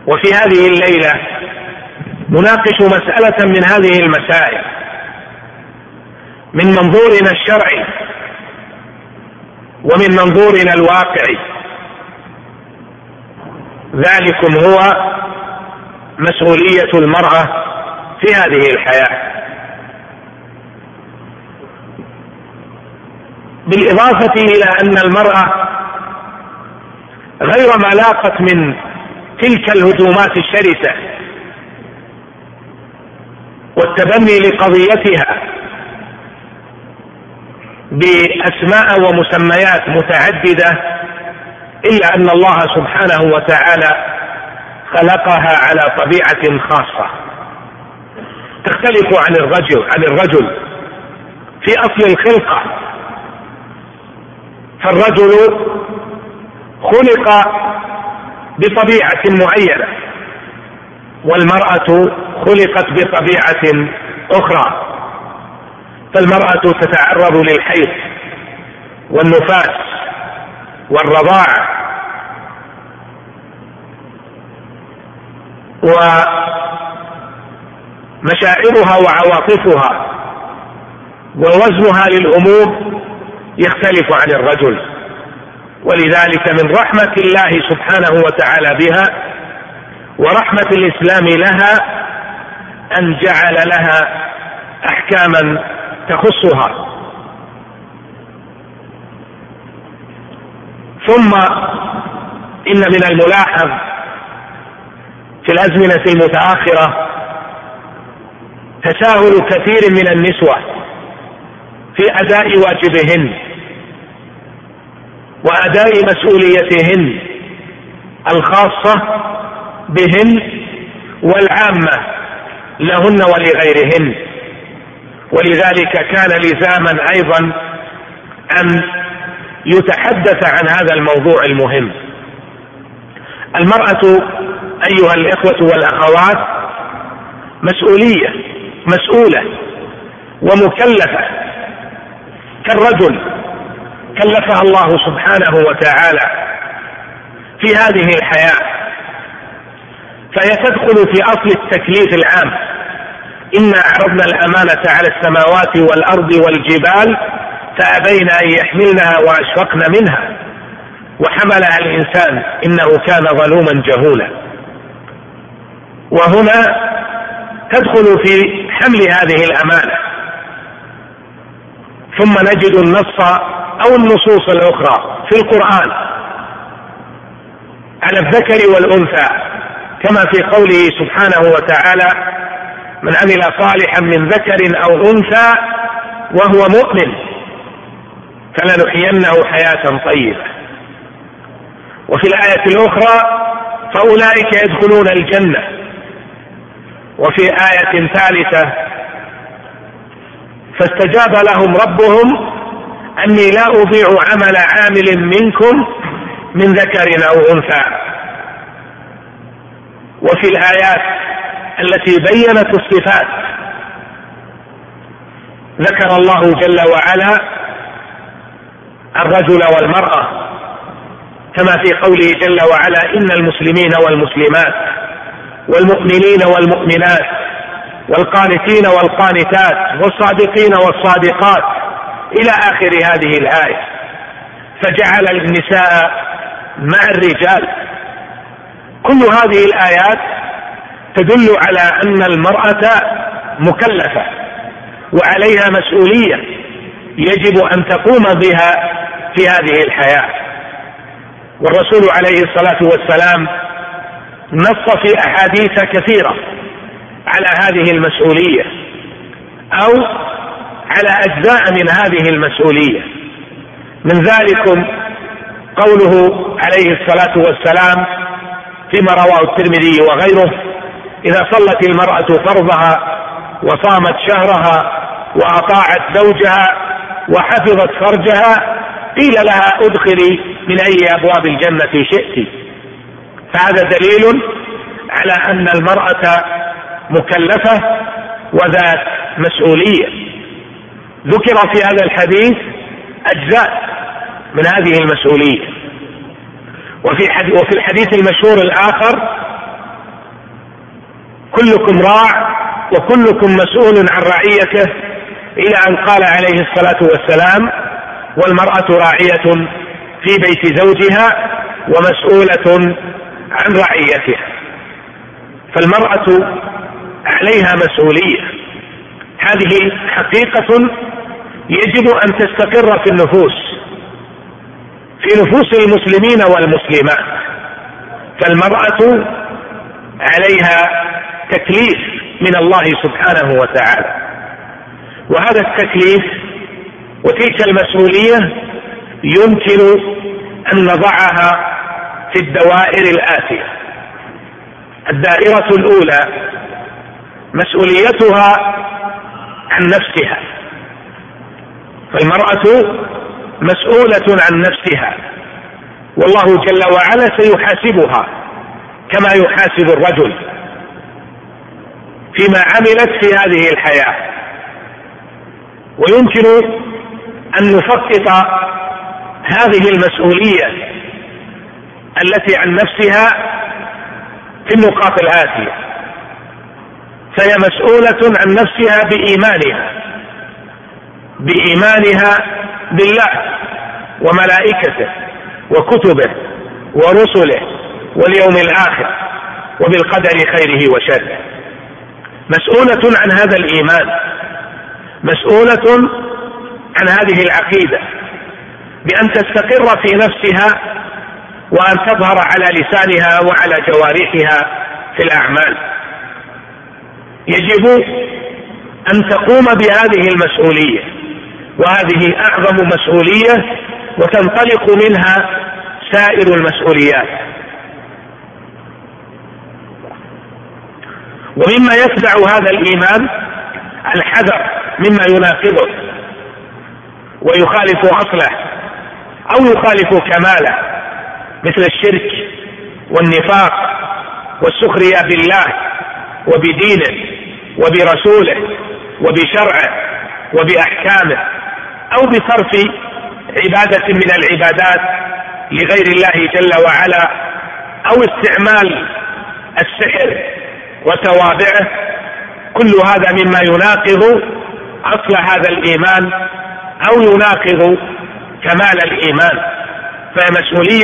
وفي هذه الليلة نناقش مسألة من هذه المسائل من منظورنا الشرعي ومن منظورنا الواقعي. ذلكم هو مسؤولية المرأة في هذه الحياة، بالإضافة إلى أن المرأة غير ما لاقت من تلك الهجومات الشرسة والتبني لقضيتها بأسماء ومسميات متعددة، إلا أن الله سبحانه وتعالى خلقها على طبيعة خاصة تختلف عن الرجل في أصل الخلقة. فالرجل خلق بطبيعة معينة والمرأة خلقت بطبيعة أخرى. فالمرأة تتعرض للحيض والنفاس والرضاعة ومشاعرها وعواطفها ووزنها للأمور يختلف عن الرجل. ولذلك من رحمة الله سبحانه وتعالى بها ورحمة الإسلام لها أن جعل لها أحكاما تخصها. ثم إن من الملاحظ في الأزمنة المتأخرة تساهل كثير من النسوة في أداء واجبهن وأداء مسؤوليتهن الخاصة بهن والعامة لهن ولغيرهن. ولذلك كان لزاما أيضا أن يتحدث عن هذا الموضوع المهم. المرأة أيها الإخوة والأخوات مسؤولة ومكلفة كالرجل، كلفها الله سبحانه وتعالى في هذه الحياة، فهي تدخل في أصل التكليف العام: إنا عرضنا الأمانة على السماوات والأرض والجبال فأبين أن يحملنها وأشفقن منها وحملها الإنسان إنه كان ظلوما جهولا. وهنا تدخل في حمل هذه الأمانة. ثم نجد النص أو النصوص الأخرى في القرآن على الذكر والأنثى، كما في قوله سبحانه وتعالى: من عمل صالحا من ذكر أو أنثى وهو مؤمن فلنحيينه حياة طيبة. وفي الآية الأخرى: فأولئك يدخلون الجنة. وفي آية ثالثة: فاستجاب لهم ربهم أني لا أضيع عمل عامل منكم من ذكر أو أنثى. وفي الآيات التي بينت الصفات ذكر الله جل وعلا الرجل والمرأة، كما في قوله جل وعلا: إن المسلمين والمسلمات والمؤمنين والمؤمنات والقانتين والقانتات والصادقين والصادقات إلى آخر هذه الآية. فجعل النساء مع الرجال. كل هذه الآيات تدل على أن المرأة مكلفة وعليها مسؤولية يجب أن تقوم بها في هذه الحياة. والرسول عليه الصلاة والسلام نص في أحاديث كثيرة على هذه المسؤولية أو على أجزاء من هذه المسؤولية. من ذلكم قوله عليه الصلاة والسلام فيما رواه الترمذي وغيره: إذا صلت المرأة فرضها وصامت شهرها وأطاعت زوجها وحفظت فرجها قيل لها ادخلي من أي أبواب الجنة شئت. فهذا دليل على أن المرأة مكلفة وذات مسؤولية. ذكر في هذا الحديث أجزاء من هذه المسؤولية. وفي الحديث المشهور الآخر كلكم راع وكلكم مسؤول عن رعيته، إلى أن قال عليه الصلاة والسلام: والمرأة راعية في بيت زوجها ومسؤولة عن رعيتها. فالمرأة عليها مسؤولية، هذه حقيقة يجب أن تستقر في النفوس، في نفوس المسلمين والمسلمات. فالمرأة عليها تكليف من الله سبحانه وتعالى، وهذا التكليف وتلك المسؤولية يمكن أن نضعها في الدوائر الآتية. الدائرة الأولى مسؤوليتها عن نفسها، فالمرأة مسؤولة عن نفسها، والله جل وعلا سيحاسبها كما يحاسب الرجل فيما عملت في هذه الحياة. ويمكن أن نفقط هذه المسؤولية التي عن نفسها في النقاط الآتية. فهي مسؤولة عن نفسها بإيمانها بالله وملائكته وكتبه ورسله واليوم الآخر وبالقدر خيره وشره. مسؤولة عن هذا الإيمان، مسؤولة عن هذه العقيدة، بأن تستقر في نفسها وأن تظهر على لسانها وعلى جوارحها في الأعمال. يجب أن تقوم بهذه المسؤولية، وهذه أعظم مسؤولية وتنطلق منها سائر المسؤوليات. ومما يتبع هذا الإيمان الحذر مما يناقضه ويخالف أصله أو يخالف كماله، مثل الشرك والنفاق والسخرية بالله وبدينه وبرسوله وبشرعه وبأحكامه، أو بصرف عبادة من العبادات لغير الله جل وعلا، أو استعمال السحر وتوابعه. كل هذا مما يناقض أصل هذا الإيمان أو يناقض كمال الإيمان. فهي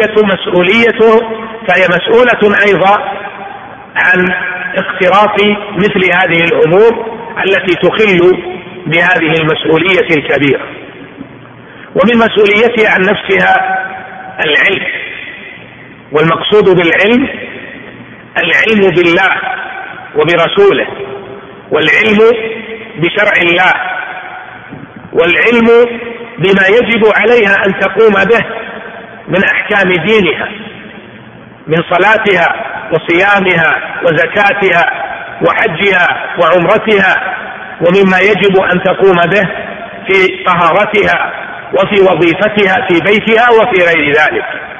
مسؤولة أيضا عن اقتراف مثل هذه الأمور التي تخل بهذه المسؤولية الكبيرة. ومن مسؤوليتها عن نفسها العلم، والمقصود بالعلم العلم بالله وبرسوله، والعلم بشرع الله، والعلم بما يجب عليها أن تقوم به من أحكام دينها، من صلاتها وصيامها وزكاتها وحجها وعمرتها، ومما يجب أن تقوم به في طهارتها وفي وظيفتها في بيتها وفي غير ذلك.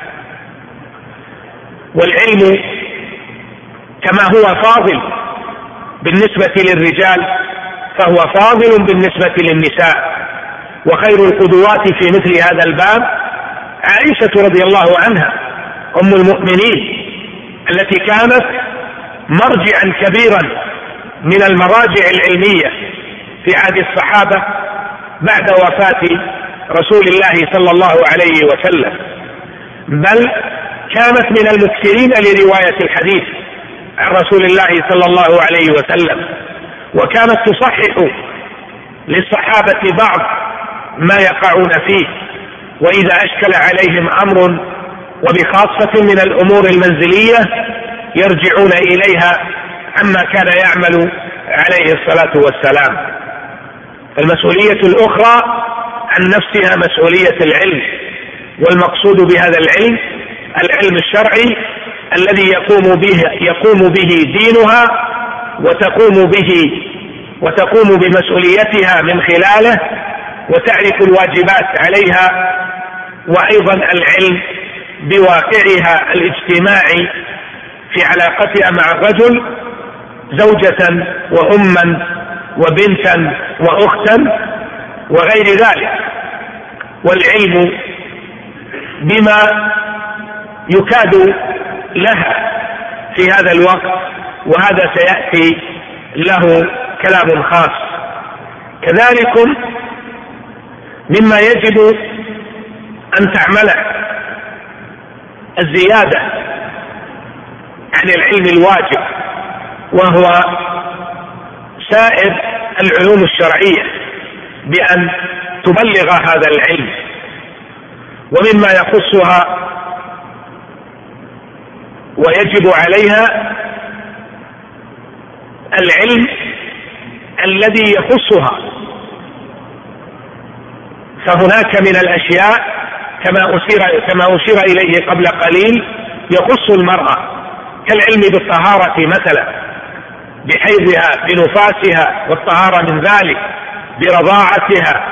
والعلم كما هو فاضل بالنسبة للرجال فهو فاضل بالنسبة للنساء. وخير القدوات في مثل هذا الباب عائشة رضي الله عنها أم المؤمنين، التي كانت مرجعا كبيرا من المراجع العلمية في عهد الصحابة بعد وفاة رسول الله صلى الله عليه وسلم، بل كانت من المكثرين لرواية الحديث عن رسول الله صلى الله عليه وسلم، وكانت تصحح للصحابة بعض ما يقعون فيه، وإذا أشكل عليهم أمر وبخاصة من الأمور المنزلية يرجعون إليها عما كان يعمل عليه الصلاة والسلام. المسؤولية الأخرى عن نفسها مسؤولية العلم، والمقصود بهذا العلم العلم الشرعي الذي يقوم به دينها وتقوم بمسؤوليتها من خلاله، وتعرف الواجبات عليها، وأيضا العلم بواقعها الاجتماعي في علاقتها مع الرجل زوجة وأما وبنتا وأختا وغير ذلك، والعلم بما يكاد لها في هذا الوقت، وهذا سيأتي له كلام خاص. كذلك مما يجب أن تعمله الزيادة عن العلم الواجب، وهو سائر العلوم الشرعية، بأن تبلغ هذا العلم. ومما يخصها ويجب عليها العلم الذي يخصها، فهناك من الأشياء كما أشير إليه قبل قليل يخص المرأة، كالعلم بالطهارة مثلا، بحيضها، بنفاسها، والطهارة من ذلك، برضاعتها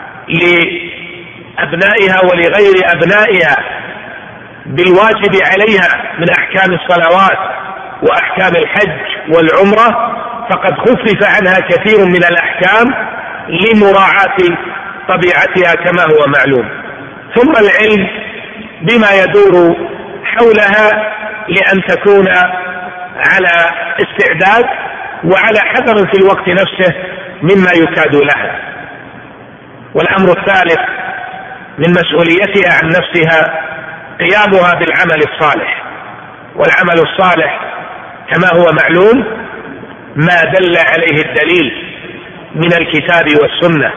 لأبنائها ولغير أبنائها، بالواجب عليها من أحكام الصلوات وأحكام الحج والعمرة، فقد خفف عنها كثير من الأحكام لمراعاة طبيعتها كما هو معلوم. ثم العلم بما يدور حولها لأن تكون على استعداد وعلى حذر في الوقت نفسه مما يكاد لها. والأمر الثالث من مسؤوليتها عن نفسها قيامها بالعمل الصالح، والعمل الصالح كما هو معلوم ما دل عليه الدليل من الكتاب والسنة،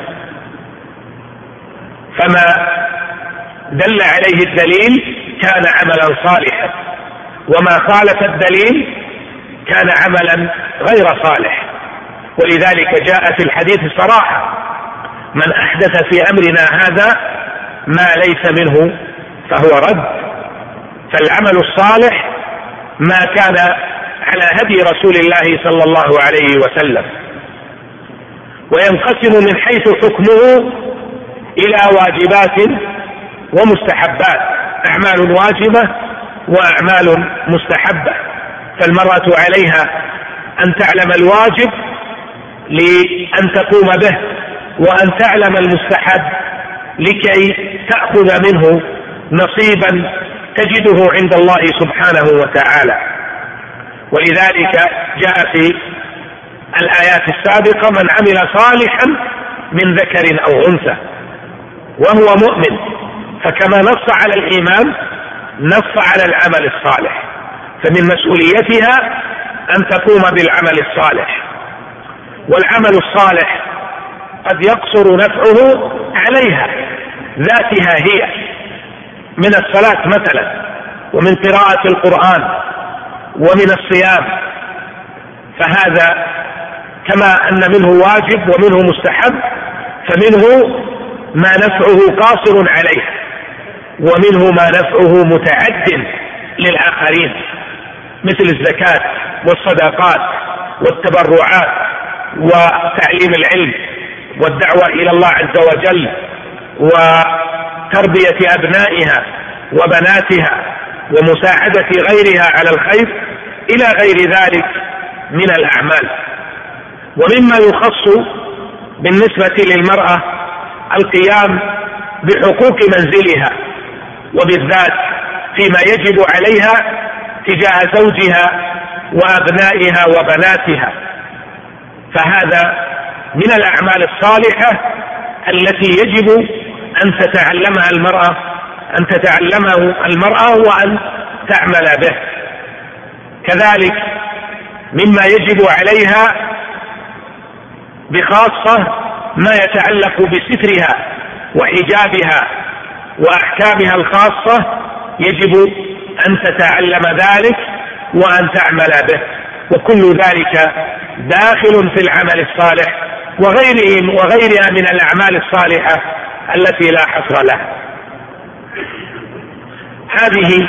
فما دل عليه الدليل كان عملا صالحا، وما خالف الدليل كان عملا غير صالح. ولذلك جاء في الحديث صراحة: من أحدث في أمرنا هذا ما ليس منه فهو رد. فالعمل الصالح ما كان على هدي رسول الله صلى الله عليه وسلم، وينقسم من حيث حكمه إلى واجبات ومستحبات، أعمال واجبة وأعمال مستحبة. فالمرأة عليها أن تعلم الواجب لأن تقوم به، وأن تعلم المستحب لكي تأخذ منه نصيبا تجده عند الله سبحانه وتعالى. ولذلك جاء في الآيات السابقة: من عمل صالحا من ذكر أو أنثى وهو مؤمن. فكما نص على الإيمان نص على العمل الصالح، فمن مسؤوليتها أن تقوم بالعمل الصالح. والعمل الصالح قد يقصر نفعه عليها ذاتها هي، من الصلاة مثلا، ومن قراءة القرآن، ومن الصيام، فهذا كما أن منه واجب ومنه مستحب، فمنه ما نفعه قاصر عليه، ومنه ما نفعه متعد للآخرين، مثل الزكاة والصدقات والتبرعات وتعليم العلم والدعوة إلى الله عز وجل وتربية أبنائها وبناتها ومساعدة غيرها على الخير إلى غير ذلك من الأعمال. ومما يخص بالنسبة للمرأة القيام بحقوق منزلها، وبالذات فيما يجب عليها تجاه زوجها وأبنائها وبناتها، فهذا من الأعمال الصالحة التي يجب أن تتعلمها المرأة وأن تعمل به. كذلك مما يجب عليها بخاصة ما يتعلق بسترها وحجابها وأحكامها الخاصة، يجب أن تتعلم ذلك وأن تعمل به، وكل ذلك داخل في العمل الصالح وغيرها من الأعمال الصالحة التي لا حصر لها. هذه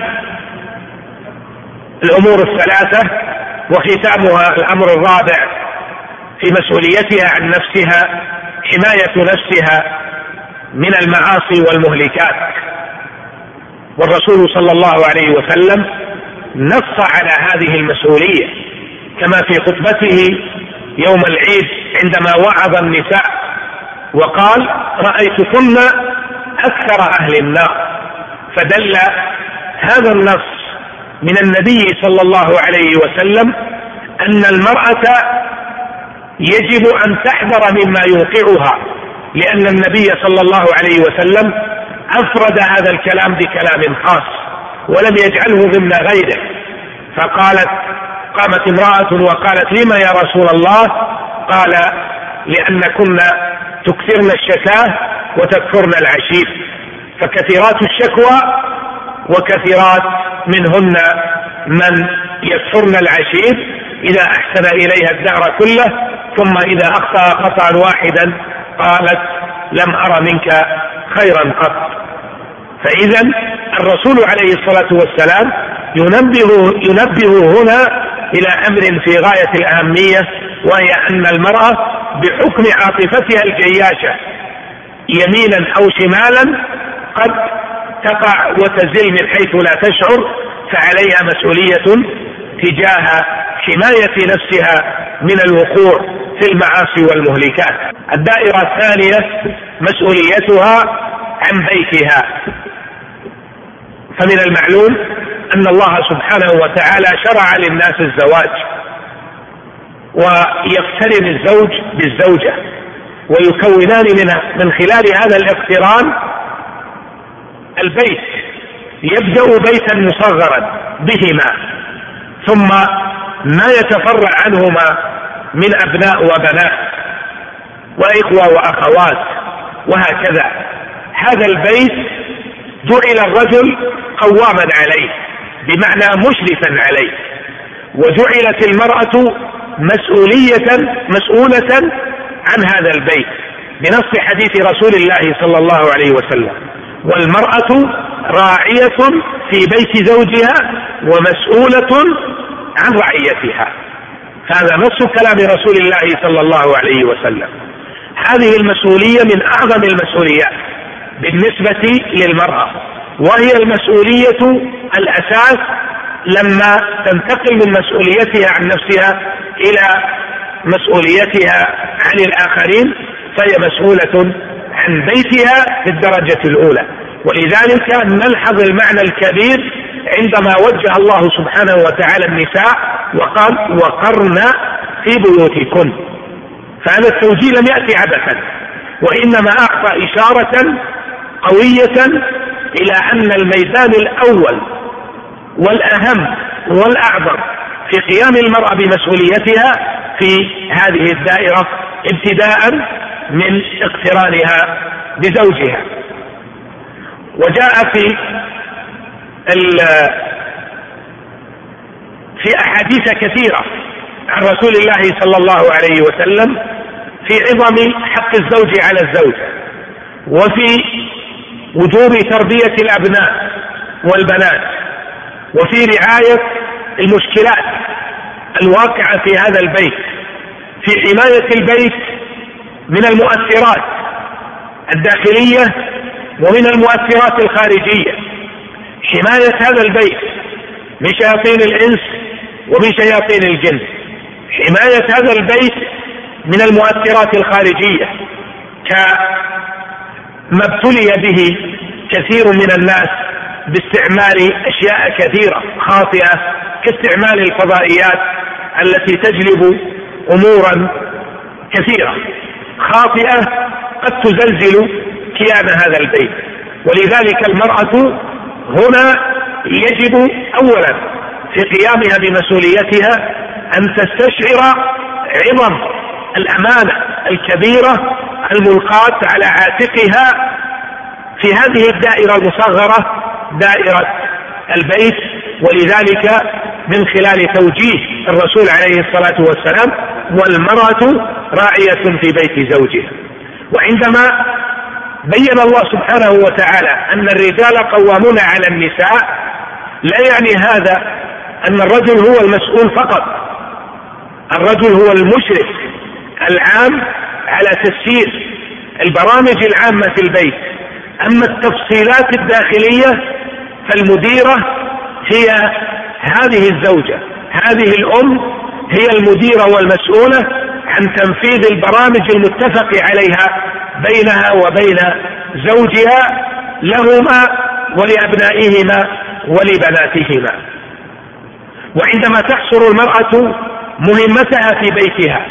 الأمور الثلاثة، وختامها الأمر الرابع في مسؤوليتها عن نفسها حماية نفسها من المعاصي والمهلكات. والرسول صلى الله عليه وسلم نص على هذه المسؤولية، كما في خطبته يوم العيد عندما وعظ النساء وقال: رأيتكن أكثر أهل النار. فدل هذا النص من النبي صلى الله عليه وسلم أن المرأة يجب أن تحذر مما يوقعها، لأن النبي صلى الله عليه وسلم أفرد هذا الكلام بكلام خاص ولم يجعله ضمن غيره. قامت امرأة وقالت: لما يا رسول الله؟ قال: لأن كنا تكثرن الشكاه وتكفرن العشير، فكثيرات الشكوى وكثيرات منهن من يكفرن العشير إذا أحسن إليها الدهر كله، ثم إذا أخطأ خطأ واحدا قالت: لم أر منك خيرا قط. فإذا الرسول عليه الصلاة والسلام ينبه هنا إلى أمر في غاية الأهمية، وهي أن المرأة بحكم عاطفتها الجياشة يمينا أو شمالا قد تقع وتزل من حيث لا تشعر، فعليها مسؤولية تجاه حماية نفسها من الوقوع في المعاصي والمهلكات. الدائرة الثانية مسؤوليتها عن بيتها. فمن المعلوم أن الله سبحانه وتعالى شرع للناس الزواج، ويقترن الزوج بالزوجة، ويكونان من خلال هذا الاقتران البيت. يبدأ بيتا مصغرا بهما، ثم ما يتفرع عنهما من أبناء وبنات وإخوة وأخوات وهكذا. هذا البيت جعل الرجل قواما عليه، بمعنى مشرفا عليه، وجعلت المرأة مسؤولة عن هذا البيت بنص حديث رسول الله صلى الله عليه وسلم: والمرأة راعية في بيت زوجها ومسؤولة عن رعيتها. هذا نص كلام رسول الله صلى الله عليه وسلم. هذه المسؤولية من أعظم المسؤوليات بالنسبة للمرأة، وهي المسؤولية الأساس لما تنتقل من مسؤوليتها عن نفسها إلى مسؤوليتها عن الآخرين، فهي مسؤولة عن بيتها في الدرجة الأولى. ولذلك نلحظ المعنى الكبير عندما وجه الله سبحانه وتعالى النساء وقال: وقرن في بيوتكن. فهذا التوجيه لم يأتي عبثا، وإنما أعطى إشارة قوية إلى أن الميدان الأول والأهم والأعظم في قيام المرأة بمسؤوليتها في هذه الدائرة، ابتداء من اقترانها بزوجها. وجاء في أحاديث كثيرة عن رسول الله صلى الله عليه وسلم في عظم حق الزوج على الزوجة، وفي وجوب تربية الأبناء والبنات، وفي رعاية المشكلات الواقعة في هذا البيت، في حماية البيت من المؤثرات الداخلية ومن المؤثرات الخارجية، حماية هذا البيت من شياطين الإنس ومن شياطين الجن، حماية هذا البيت من المؤثرات الخارجية كما ابتلي به كثير من الناس باستعمال أشياء كثيرة خاطئة، كاستعمال الفضائيات التي تجلب أمورا كثيرة خاطئة قد تزلزل كيان هذا البيت. ولذلك المرأة هنا يجب أولا في قيامها بمسؤوليتها أن تستشعر عظم الأمانة الكبيرة الملقاة على عاتقها في هذه الدائرة المصغرة، دائرة البيت. ولذلك من خلال توجيه الرسول عليه الصلاة والسلام: والمرأة راعية في بيت زوجها. وعندما بين الله سبحانه وتعالى أن الرجال قوامون على النساء، لا يعني هذا أن الرجل هو المسؤول فقط، الرجل هو المشرف العام على تسيير البرامج العامة في البيت. أما التفصيلات الداخلية فالمديرة هي هذه الزوجة، هذه الأم هي المديرة والمسؤولة عن تنفيذ البرامج المتفق عليها بينها وبين زوجها، لهما ولأبنائهما ولبناتهما. وعندما تحصر المرأة مهمتها في بيتها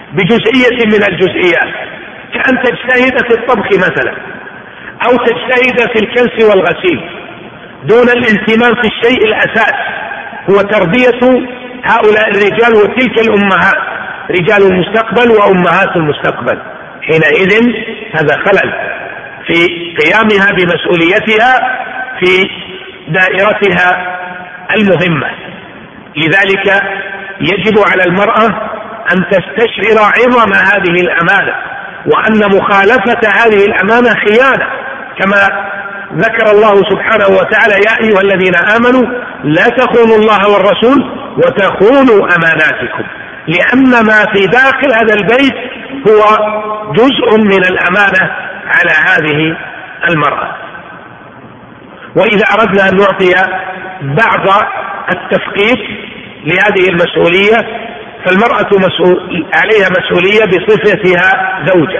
بجزئية من الجزئيات، كأن تجتهد في الطبخ مثلا، أو تجتهد في الكنس والغسيل، دون الاهتمام في الشيء الأساس هو تربية هؤلاء الرجال وتلك الأمهات، رجال المستقبل وأمهات المستقبل. حينئذ هذا خلل في قيامها بمسؤوليتها في دائرتها المهمة. لذلك يجب على المرأة أن تستشعر عظم هذه الأمانة، وأن مخالفة هذه الأمانة خيانة، كما ذكر الله سبحانه وتعالى: يا أيها الذين آمنوا لا تخونوا الله والرسول وتخونوا أماناتكم، لأن ما في داخل هذا البيت هو جزء من الأمانة على هذه المرأة. وإذا أردنا أن نعطي بعض التفقيت لهذه المسؤولية، فالمرأة عليها مسؤولية بصفتها زوجة،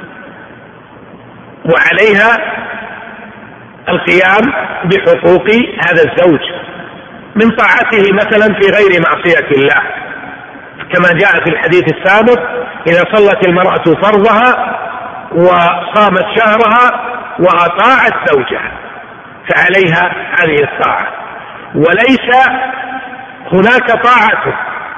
وعليها القيام بحقوق هذا الزوج من طاعته مثلا في غير معصية الله، كما جاء في الحديث السابق: إذا صلت المرأة فرضها وصامت شهرها وأطاعت زوجها فعليها هذه الطاعة. وليس هناك طاعة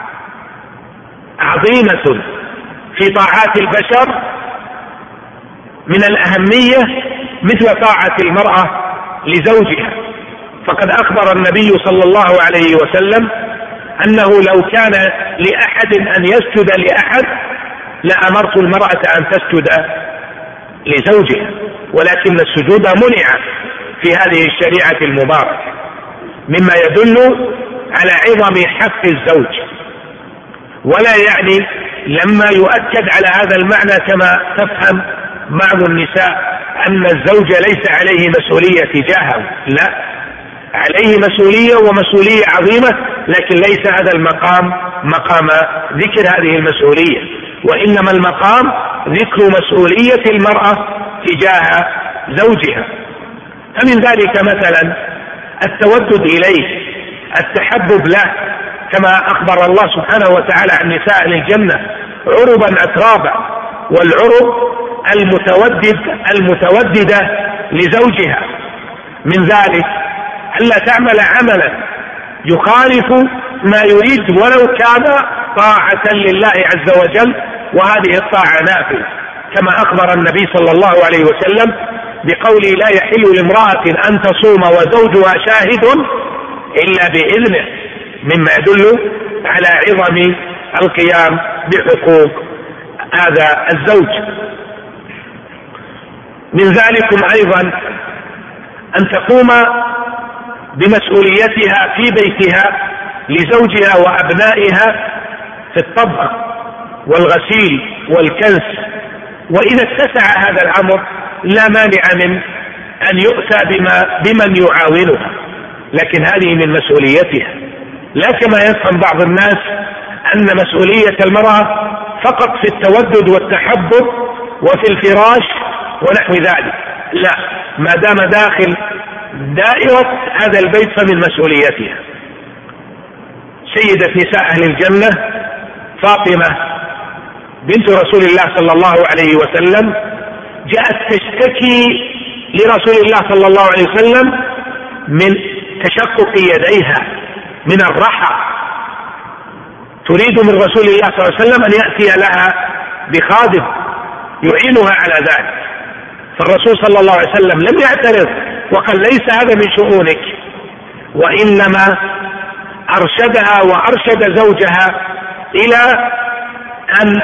عظيمة في طاعات البشر من الأهمية مثل طاعة المرأة لزوجها، فقد أخبر النبي صلى الله عليه وسلم أنه لو كان لأحد أن يسجد لأحد لأمرت المرأة أن تسجد لزوجها، ولكن السجود منع في هذه الشريعة المباركة، مما يدل على عظم حق الزوج. ولا يعني لما يؤكد على هذا المعنى كما تفهم بعض النساء أن الزوج ليس عليه مسؤولية تجاهه، لا، عليه مسؤولية ومسؤولية عظيمة، لكن ليس هذا المقام مقام ذكر هذه المسؤولية، وإنما المقام ذكر مسؤولية المرأة تجاه زوجها. فمن ذلك مثلا التودد إليه، التحبب له، كما أخبر الله سبحانه وتعالى عن نساء الجنة: عربا أترابا، والعرب المتوددة لزوجها. من ذلك ألا تعمل عملا يخالف ما يريد ولو كان طاعة لله عز وجل، وهذه الطاعة نافلة، كما أخبر النبي صلى الله عليه وسلم بقوله: لا يحل لامرأة أن تصوم وزوجها شاهد إلا بإذنه، مما يدل على عظم القيام بحقوق هذا الزوج. من ذلكم أيضا أن تقوم بمسؤوليتها في بيتها لزوجها وأبنائها في الطبخ والغسيل والكنس، وإذا اتسع هذا الأمر لا مانع من أن يؤتى بمن يعاونها، لكن هذه من مسؤوليتها، لا كما يفهم بعض الناس أن مسؤولية المرأة فقط في التودد والتحبب وفي الفراش ونحو ذلك، لا، ما دام داخل دائرة هذا البيت فمن مسؤوليتها. سيدة نساء أهل الجنة فاطمة بنت رسول الله صلى الله عليه وسلم جاءت تشتكي لرسول الله صلى الله عليه وسلم من تشقق يديها من الرحى، تريد من رسول الله صلى الله عليه وسلم أن يأتي لها بخادم يعينها على ذلك، فالرسول صلى الله عليه وسلم لم يعترض وقال: ليس هذا من شؤونك، وإنما أرشدها وأرشد زوجها إلى أن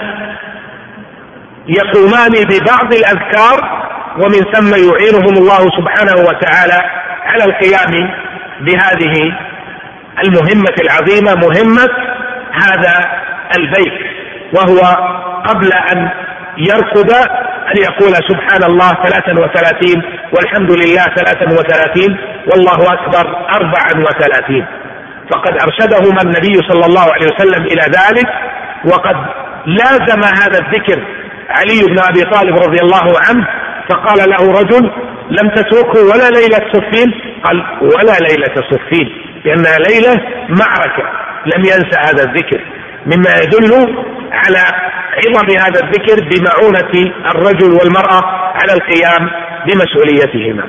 يقومان ببعض الأذكار، ومن ثم يعينهم الله سبحانه وتعالى على القيام بهذه المهمة العظيمة، مهمة هذا البيت، وهو قبل أن يركض أن يقول سبحان الله 33 والحمد لله 33 والله أكبر 34. فقد أرشدهما النبي صلى الله عليه وسلم إلى ذلك، وقد لازم هذا الذكر علي بن أبي طالب رضي الله عنه، فقال له رجل: لم تتركه ولا ليلة صفين؟ قال: ولا ليلة صفين، لأنها ليلة معركة لم ينسى هذا الذكر، مما يدل على عظم هذا الذكر بمعونة الرجل والمرأة على القيام بمسؤوليتهما.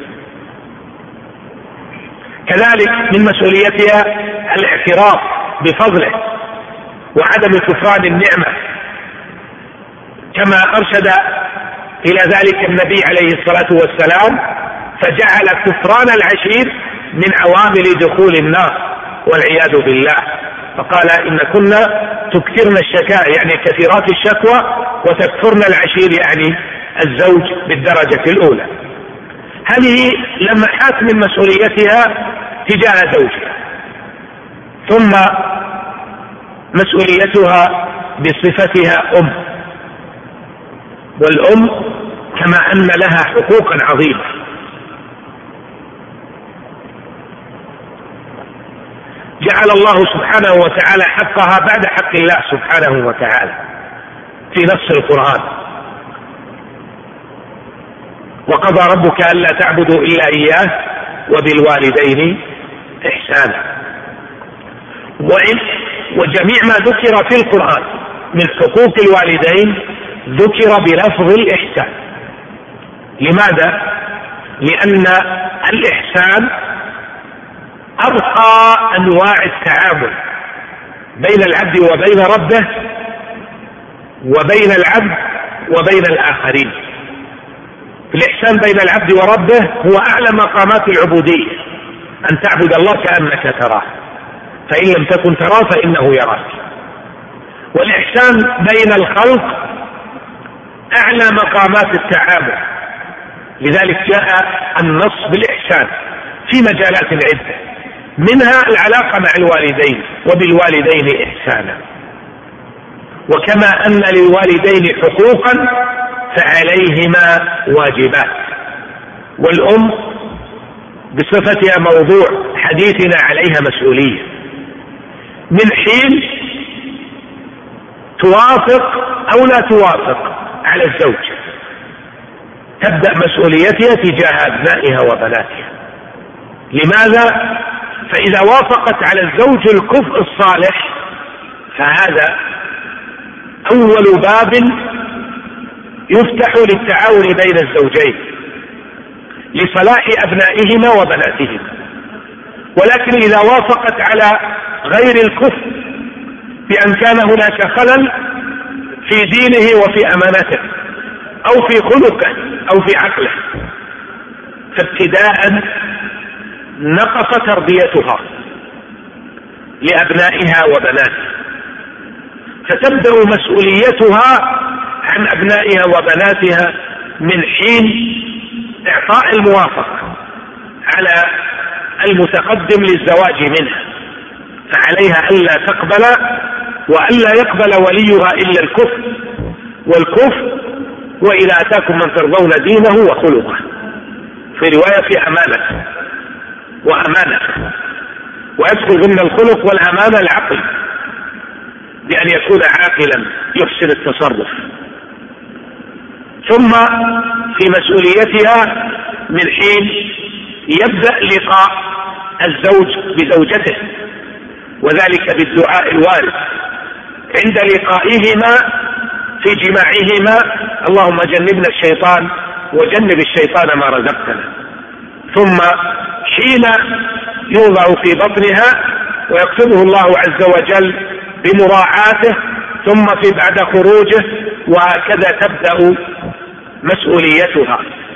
كذلك من مسؤوليتها الاعتراف بفضله وعدم كفران النعمة، كما أرشد إلى ذلك النبي عليه الصلاة والسلام، فجعل كفران العشير من عوامل دخول النار والعياذ بالله، فقال إن كنا تكثرن الشكاء يعني كثيرات الشكوى، وتكفرن العشير يعني الزوج بالدرجة الأولى. هذه لمحات من مسؤوليتها تجاه زوجها. ثم مسؤوليتها بصفتها أم، والأم كما أن لها حقوقا عظيمة، جعل الله سبحانه وتعالى حقها بعد حق الله سبحانه وتعالى في نص القرآن: وقضى ربك ألا تعبدوا إلا إياه وبالوالدين إحسانا. وجميع ما ذكر في القرآن من حقوق الوالدين ذكر بلفظ الإحسان. لماذا؟ لأن الإحسان أرقى أنواع التعامل بين العبد وبين ربه وبين العبد وبين الآخرين. الإحسان بين العبد وربه هو أعلى مقامات العبودية، أن تعبد الله كأنك تراه، فإن لم تكن تراه فإنه يراك. والإحسان بين الخلق أعلى مقامات التعامل، لذلك جاء النص بالإحسان في مجالات عدة، منها العلاقة مع الوالدين وبالوالدين إحسانا. وكما أن للوالدين حقوقا فعليهما واجبات، والأم بصفتها موضوع حديثنا عليها مسؤولية، من حين توافق أو لا توافق على الزوج تبدأ مسؤوليتها تجاه أبنائها وبناتها. لماذا؟ فإذا وافقت على الزوج الكفء الصالح فهذا أول باب يفتح للتعاون بين الزوجين لصلاح أبنائهما وبناتهما. ولكن إذا وافقت على غير الكفء بأن كان هناك خلل في دينه وفي أمانته أو في خلقه أو في عقله، فابتداء نقص تربيتها لأبنائها وبناتها، فتبدأ مسؤوليتها عن أبنائها وبناتها من حين إعطاء الموافقة على المتقدم للزواج منها، فعليها ألا تقبل وألا يقبل وليها إلا الكفر، والكفر وإذا أتاكم من ترضون دينه وخلقه، في رواية في أمانة وأمانة، ويدخل ضمن الخلق والأمانة العقل، بأن يكون عاقلا يحسن التصرف. ثم في مسؤوليتها من حين يبدأ لقاء الزوج بزوجته، وذلك بالدعاء الوارد عند لقائهما في جماعهما: اللهم جنبنا الشيطان وجنب الشيطان ما رزقتنا. ثم حين يوضع في بطنها ويكتبه الله عز وجل بمراعاته، ثم في بعد خروجه، وهكذا تبدأ مسؤوليتها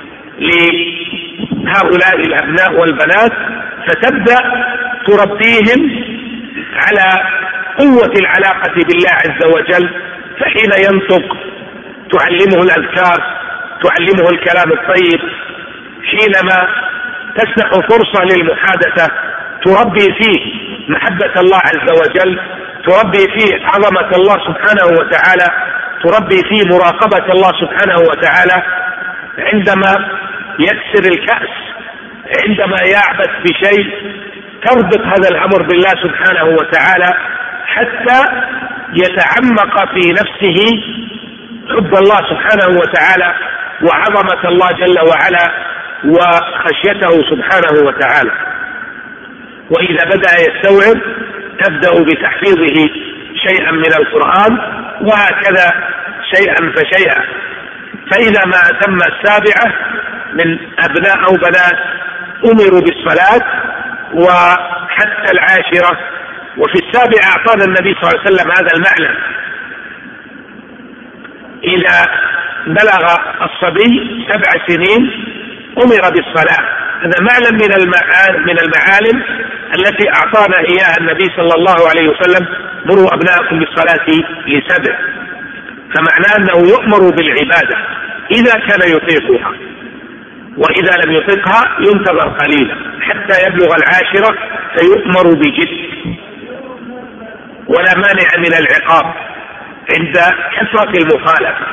لهؤلاء الأبناء والبنات، فتبدأ تربيهم على قوة العلاقة بالله عز وجل. فحين ينطق تعلمه الأذكار، تعلمه الكلام الطيب، حينما تسنح فرصة للمحادثة تربي فيه محبة الله عز وجل، تربي فيه عظمة الله سبحانه وتعالى، تربي فيه مراقبة الله سبحانه وتعالى. عندما يكسر الكأس، عندما يعبث بشيء، تربط هذا الأمر بالله سبحانه وتعالى حتى يتعمق في نفسه حب الله سبحانه وتعالى وعظمة الله جل وعلا وخشيته سبحانه وتعالى. وإذا بدأ يستوعب تبدأ بتحفيظه شيئا من القرآن، وهكذا شيئا فشيئا، فإذا ما تم السابعة من أبناء أو بنات أمروا بالصلاة، وحتى العاشرة. وفي السابعة أعطانا النبي صلى الله عليه وسلم هذا المعنى: إذا بلغ الصبي 7 سنين أمر بالصلاة. هذا معنى من المعالم التي أعطانا إياها النبي صلى الله عليه وسلم: مروا أبناءكم بالصلاة ل7. فمعناه أنه يؤمر بالعبادة إذا كان يطيقها، وإذا لم يطيقها ينتظر قليلا حتى يبلغ العاشرة فيؤمر بجد، ولا مانع من العقاب عند كثرة المخالفة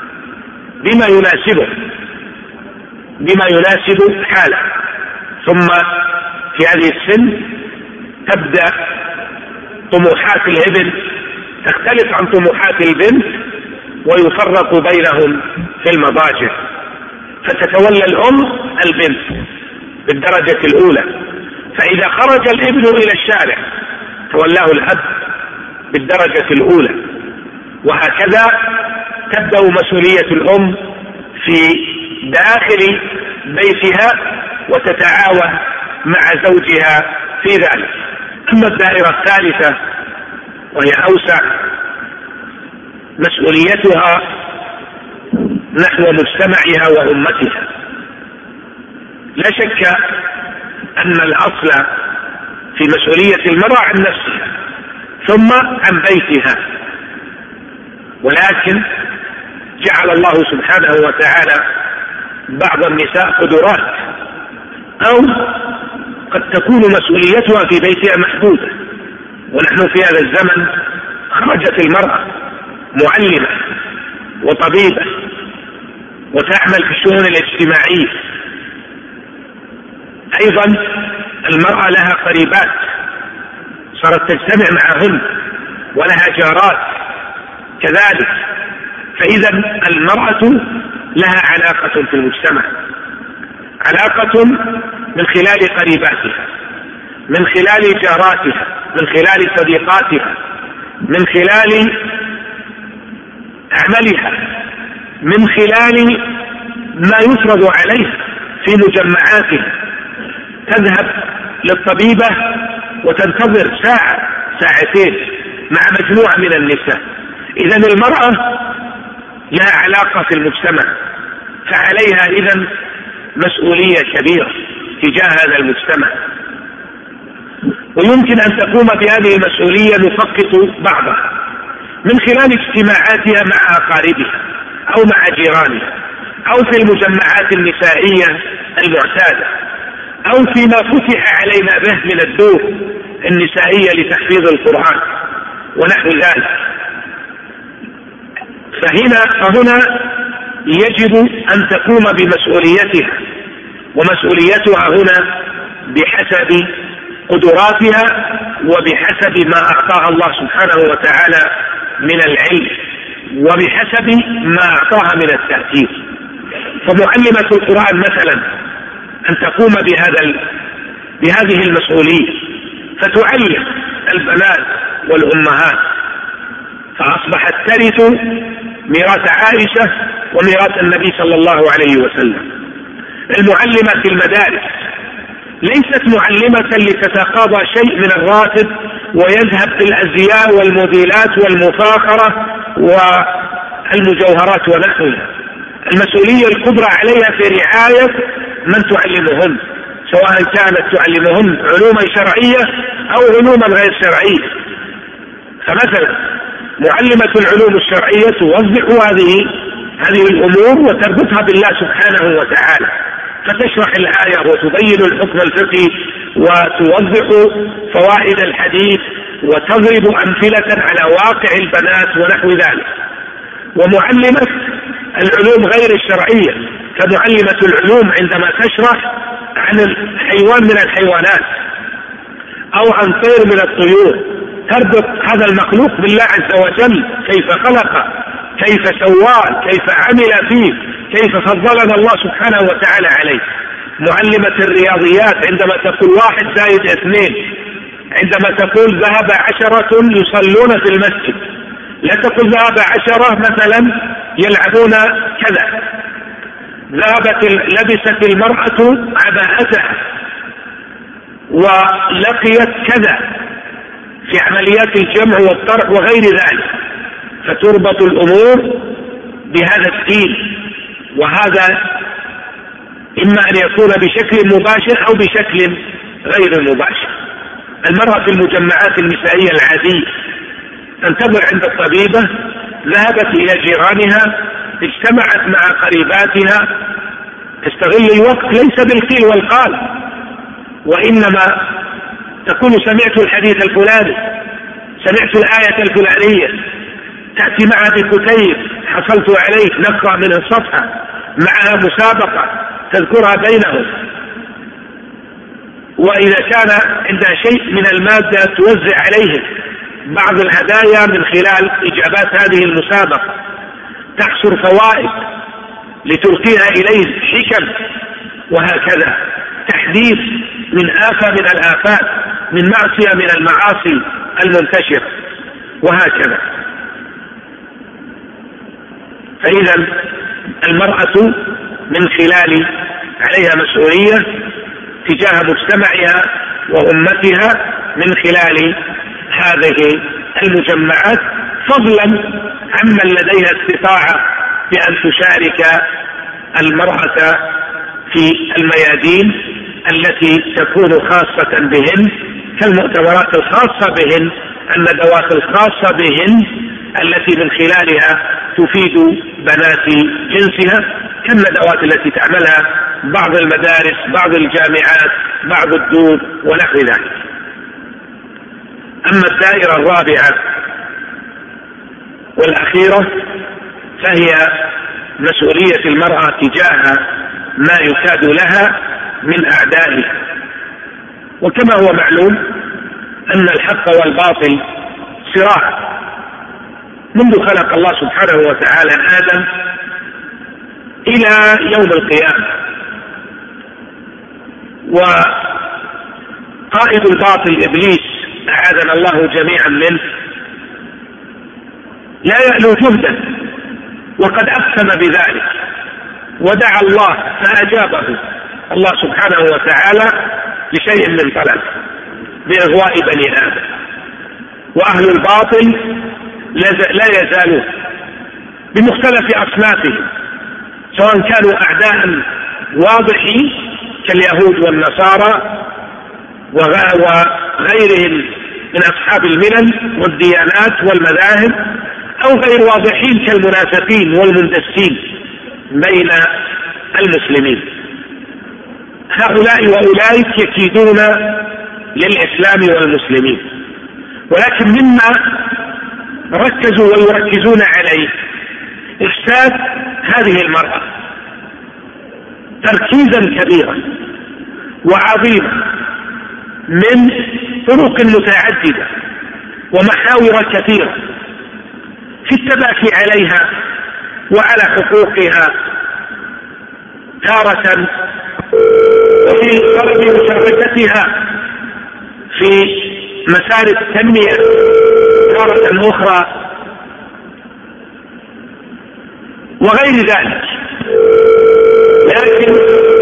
بما يناسب حاله. ثم في هذه السن تبدأ طموحات الابن تختلف عن طموحات البنت، ويفرق بينهم في المضاجع، فتتولى الأم البنت بالدرجة الأولى، فإذا خرج الابن إلى الشارع تولاه الأب بالدرجة الأولى، وهكذا تبدأ مسؤولية الأم في داخل بيتها وتتعاون مع زوجها في ذلك. أما الدائرة الثالثة وهي أوسع، مسؤوليتها نحو مجتمعها وأمتها. لا شك أن الأصل في مسؤولية المرأة عن نفسها ثم عن بيتها، ولكن جعل الله سبحانه وتعالى بعض النساء قدرات، أو قد تكون مسؤوليتها في بيتها محدودة. ونحن في هذا الزمن خرجت المرأة معلمة وطبيبة وتعمل في الشؤون الاجتماعية. أيضا المرأة لها قريبات صارت تجتمع معهن، ولها جارات كذلك. فإذا المرأة لها علاقة في المجتمع، علاقة من خلال قريباتها، من خلال جاراتها، من خلال صديقاتها، من خلال عملها، من خلال ما يفرض عليها في مجمعاتها. تذهب للطبيبة وتنتظر ساعة ساعتين مع مجموعة من النساء. إذن المرأة لها علاقة في المجتمع، فعليها إذن مسؤولية كبيرة تجاه هذا المجتمع، ويمكن أن تقوم بهذه المسؤولية نفقط بعضها من خلال اجتماعاتها مع أقاربها أو مع جيرانها، أو في المجمعات النسائية المعتادة، أو فيما فتح علينا به من الدور النسائية لتحفيظ القرآن ونحو ذلك. فهنا يجب أن تقوم بمسؤوليتها، ومسؤوليتها هنا بحسب قدراتها وبحسب ما أعطاها الله سبحانه وتعالى من العلم، وبحسب ما أعطاها من التأثير. فمعلمة القرآن مثلا أن تقوم بهذه المسؤولية، فتعلم البنات والأمهات، فأصبحت ترث ميراث عائشة وميراث النبي صلى الله عليه وسلم. المعلمة في المدارس ليست معلمة لتتقاضى شيء من الراتب ويذهب في الأزياء والموديلات والمفاخرة والمجوهرات ونحوها. المسؤولية الكبرى عليها في رعاية من تعلمهم، سواء كانت تعلمهم علوما شرعية أو علوما غير شرعية. فمثلا معلمة العلوم الشرعية توضح هذه الأمور وتربطها بالله سبحانه وتعالى، فتشرح الآية وتبين الحكم الفقهي وتوضح فوائد الحديث وتضرب أمثلة على واقع البنات ونحو ذلك. ومعلمة العلوم غير الشرعية كمعلمة العلوم عندما تشرح عن حيوان من الحيوانات أو عن طير من الطيور، تربط هذا المخلوق بالله عز وجل، كيف خلقه، كيف سواه، كيف عمل فيه، كيف فضلنا الله سبحانه وتعالى عليه. معلمة الرياضيات عندما تقول 1 زائد 2، عندما تقول ذهب 10 يصلون في المسجد، لا تقول ذهب 10 مثلا يلعبون كذا، لبست المرأة عباءتها ولقيت كذا في عمليات الجمع والطرح وغير ذلك، فتربط الأمور بهذا الدين. وهذا إما أن يكون بشكل مباشر أو بشكل غير مباشر. المرأة في المجمعات النسائية العادية تنتظر عند الطبيبة، ذهبت إلى جيرانها، اجتمعت مع قريباتها، تستغل الوقت ليس بالقيل والقال، وإنما تقول سمعت الحديث الفلاني، سمعت الآية الفلانية، تأتي معها بكتيب حصلت عليه، نقرأ من الصفحة، معها مسابقة تذكرها بينهم. وإذا كان عندها شيء من المادة توزع عليهم بعض الهدايا من خلال إجابات هذه المسابقة، تحصر فوائد لتلقيها إليه حكم، وهكذا تحذير من آفة من الآفات، من معصية من المعاصي المنتشرة، وهكذا. فإذا المرأة من خلال عليها مسؤولية تجاه مجتمعها وأمتها من خلال هذه المجمعات، فضلا عمن لديها استطاعة بأن تشارك المرأة في الميادين التي تكون خاصة بهن، كالمؤتمرات الخاصة بهن، الندوات الخاصة بهن التي من خلالها تفيد بنات جنسها، كالندوات التي تعملها بعض المدارس، بعض الجامعات، بعض الدور ونحو ذلك. أما الدائرة الرابعة والأخيرة فهي مسؤولية المرأة تجاه ما يكاد لها من أعدائها. وكما هو معلوم أن الحق والباطل صراع منذ خلق الله سبحانه وتعالى آدم إلى يوم القيامة، وقائد الباطل إبليس أعاذنا الله جميعا منه لا يألو جهدا، وقد أقسم بذلك ودعا الله فأجابه الله سبحانه وتعالى لشيء من طلب بإغواء بني آدم. وأهل الباطل لا يزالون بمختلف أصنافهم، سواء كانوا أعداء واضحين كاليهود والنصارى وغيرهم من أصحاب الملل والديانات والمذاهب، أو غير واضحين كالمنافقين والمندسين بين المسلمين. هؤلاء وأولئك يكيدون للإسلام والمسلمين، ولكن مما ركزوا ويركزون عليه إفساد هذه المرأة تركيزا كبيرا وعظيما من طرق متعددة ومحاور كثيرة في التباكي عليها وعلى حقوقها تارة، وفي طلب مشاركتها في مسار التنمية تارة أخرى، وغير ذلك. لكن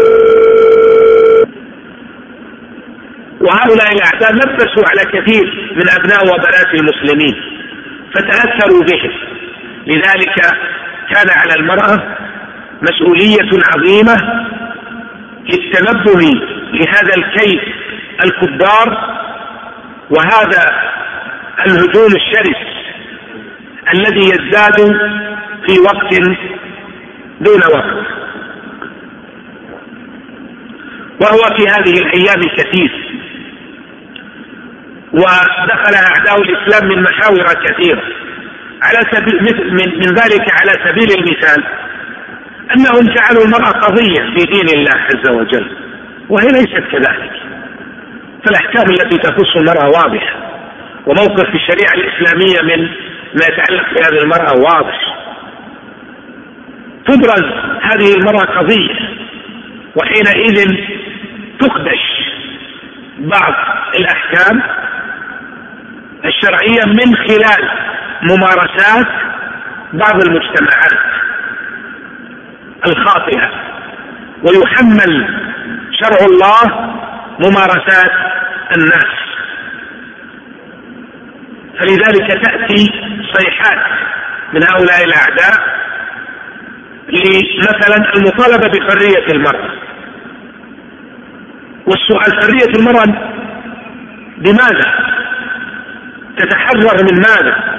وهؤلاء الأعداء لبسوا على كثير من أبناء وبنات المسلمين فتأثروا بهم. لذلك كان على المرأة مسؤولية عظيمة في التنبه لهذا الكيد الكبار وهذا الهجوم الشرس الذي يزداد في وقت دون وقت، وهو في هذه الأيام كثير. ودخل أعداء الإسلام من محاور كثيرة، على سبيل من ذلك على سبيل المثال أنهم جعلوا المرأة قضية في دين الله عز وجل، وهي ليست كذلك. فالأحكام التي تخص المرأة واضحة، وموقف الشريعة الإسلامية من ما يتعلق بهذه المرأة واضح. تبرز هذه المرأة قضية، وحينئذ تخدش بعض الأحكام الشرعية من خلال ممارسات بعض المجتمعات الخاطئة، ويحمل شرع الله ممارسات الناس. فلذلك تأتي صيحات من هؤلاء الأعداء مثلا المطالبة بحرية المرأة. والسؤال حرية المرأة بماذا؟ تتحرر من ماذا؟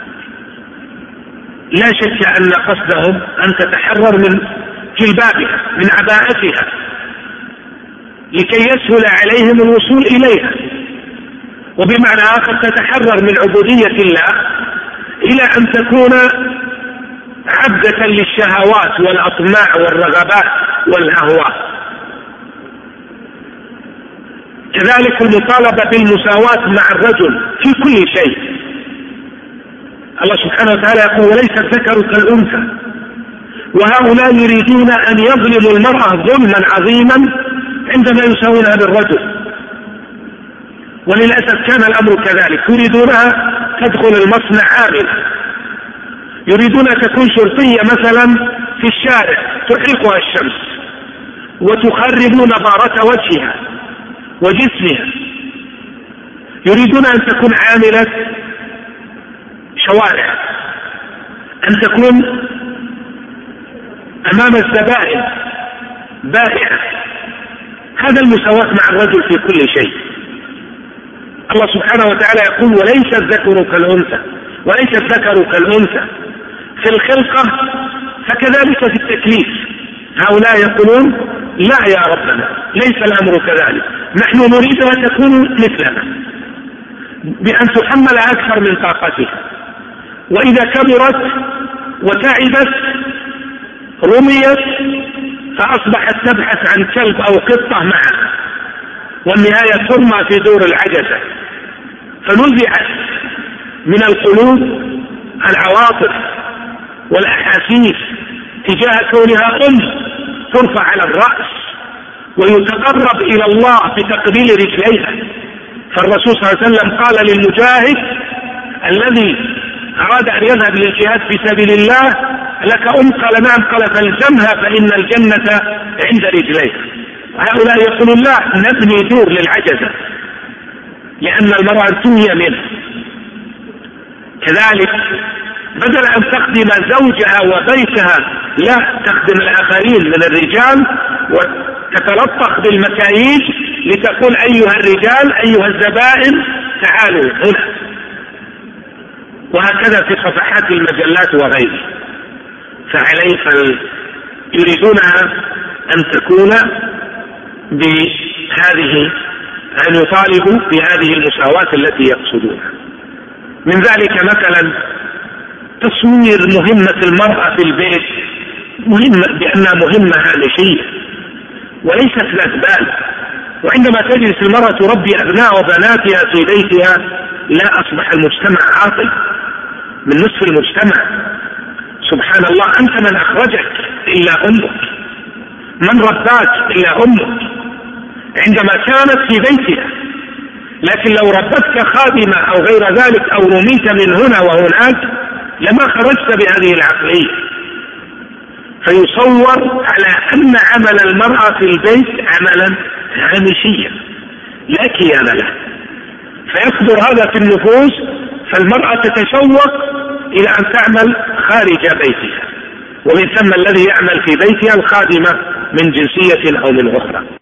لا شك أن قصدهم أن تتحرر من جلبابها، من عباءتها، لكي يسهل عليهم الوصول إليها. وبمعنى آخر تتحرر من عبودية الله إلى أن تكون عبدة للشهوات والأطماع والرغبات والأهواء. كذلك المطالبة بالمساواة مع الرجل في كل شيء. الله سبحانه وتعالى يقول: وليس الذكر كالأنثى. وهؤلاء يريدون أن يظلموا المرأة ظلما عظيما عندما يساوونها بالرجل. وللأسف كان الأمر كذلك. يريدونها تدخل المصنع عاملة، يريدون أن تكون شرطية مثلا في الشارع تحرقها الشمس وتخرب نضارة وجهها وجسمها. يريدون أن تكون عاملة شوارع، أن تكون أمام الزبائن بائعة. هذا المساواة مع الرجل في كل شيء. الله سبحانه وتعالى يقول: وليس الذكر كالأنثى. وليس الذكر كالأنثى في الخلقة، فكذلك في التكليف. هؤلاء يقولون: لا يا ربنا، ليس الأمر كذلك، نحن نريدها تكون مثلنا بأن تحمل أكثر من طاقتها، وإذا كبرت وتعبت رميت فأصبحت تبحث عن كلب أو قطة معها، والنهاية ترمى في دور العجزة، فنزعت من القلوب العواطف والأحاسيس تجاه كونها ترفع على الرأس ويتقرب إلى الله بتقبيل رجليها. فالرسول صلى الله عليه وسلم قال للمجاهد الذي أراد أن يذهب للجهاد في سبيل الله: لك قال: نعم. قال: فالزمها فإن الجنة عند رجليها. هؤلاء يقولون: لا، نبني دور للعجزة لأن المرأة تنهي منه. كذلك بدل أن تخدم زوجها وبيتها، لا، تخدم الآخرين من الرجال وتتلطخ بالمكاييل لتقول: أيها الرجال، أيها الزبائن، تعالوا هنا. وهكذا في صفحات المجلات وغيره. يريدونها أن تكون بهذه، أن يطالبوا بهذه المساواة التي يقصدونها. من ذلك مثلا تصوير مهمة المرأة في البيت بأنها مهمة هامشية وليست ذات بال. وعندما تجلس المرأة تربي أبناء وبناتها في بيتها، لا، أصبح المجتمع عاطل من نصف المجتمع. سبحان الله، أنت من أخرجك إلا أمك، من رباك إلا أمك عندما كانت في بيتها. لكن لو ربتك خادمة أو غير ذلك أو رميت من هنا وهناك لما خرجت بهذه العقلية. فيصور على أن عمل المرأة في البيت عملا هامشيا لا كيان له، فيكبر هذا في النفوس، فالمرأة تتشوق إلى أن تعمل خارج بيتها، ومن ثم الذي يعمل في بيتها الخادمة من جنسية أو من أخرى.